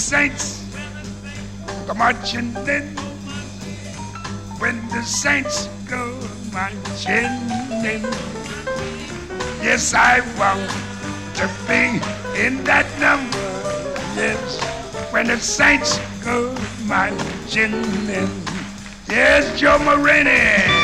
saints go marching in, when the saints go marching in. Yes, I want to be in that number. Yes, when the saints go marching in. Yes, Joe Marini.